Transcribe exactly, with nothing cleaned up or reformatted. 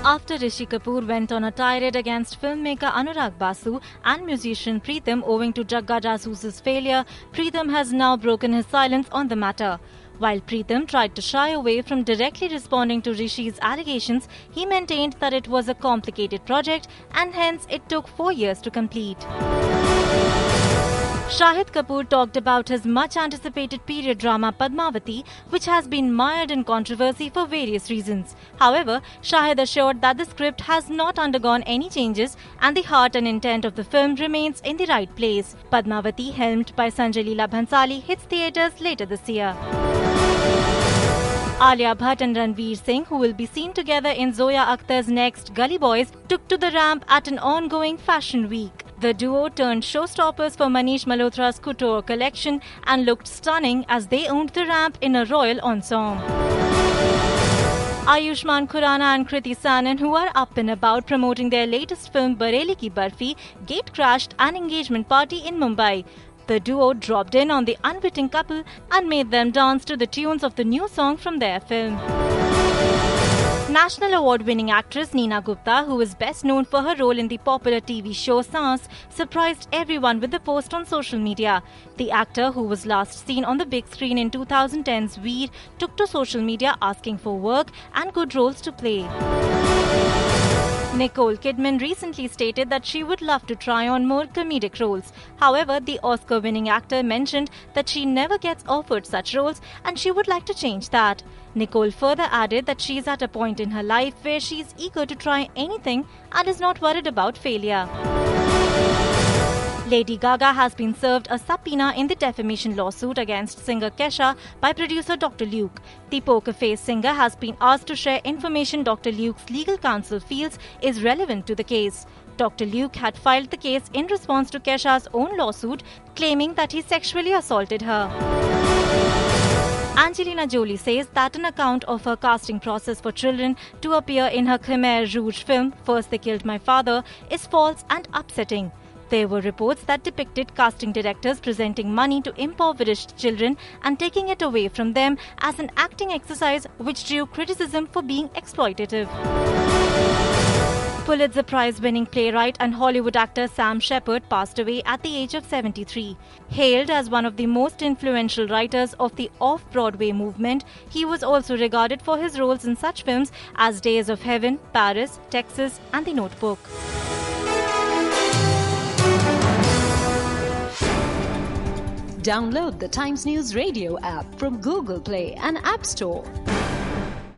After Rishi Kapoor went on a tirade against filmmaker Anurag Basu and musician Pritham owing to Jagga Jasu's failure, Pritham has now broken his silence on the matter. While Pritham tried to shy away from directly responding to Rishi's allegations, he maintained that it was a complicated project and hence it took four years to complete. Shahid Kapoor talked about his much-anticipated period drama Padmavati, which has been mired in controversy for various reasons. However, Shahid assured that the script has not undergone any changes and the heart and intent of the film remains in the right place. Padmavati, helmed by Sanjay Leela Bhansali, hits theatres later this year. Alia Bhatt and Ranveer Singh, who will be seen together in Zoya Akhtar's next Gully Boys, took to the ramp at an ongoing fashion week. The duo turned showstoppers for Manish Malhotra's couture collection and looked stunning as they owned the ramp in a royal ensemble. Ayushmann Khurrana and Kriti Sanon, who are up and about promoting their latest film Bareli Ki Barfi, gate-crashed an engagement party in Mumbai. The duo dropped in on the unwitting couple and made them dance to the tunes of the new song from their film. National Award-winning actress Neena Gupta, who is best known for her role in the popular T V show Saans, surprised everyone with a post on social media. The actor, who was last seen on the big screen in twenty ten's Veer, took to social media asking for work and good roles to play. Nicole Kidman recently stated that she would love to try on more comedic roles. However, the Oscar-winning actor mentioned that she never gets offered such roles and she would like to change that. Nicole further added that she is at a point in her life where she is eager to try anything and is not worried about failure. Lady Gaga has been served a subpoena in the defamation lawsuit against singer Kesha by producer Doctor Luke. The poker-faced singer has been asked to share information Doctor Luke's legal counsel feels is relevant to the case. Doctor Luke had filed the case in response to Kesha's own lawsuit, claiming that he sexually assaulted her. Angelina Jolie says that an account of her casting process for children to appear in her Khmer Rouge film First They Killed My Father is false and upsetting. There were reports that depicted casting directors presenting money to impoverished children and taking it away from them as an acting exercise which drew criticism for being exploitative. Pulitzer Prize-winning playwright and Hollywood actor Sam Shepard passed away at the age of seventy-three. Hailed as one of the most influential writers of the off-Broadway movement, he was also regarded for his roles in such films as Days of Heaven, Paris, Texas, and The Notebook. Download the Times News Radio app from Google Play and App Store.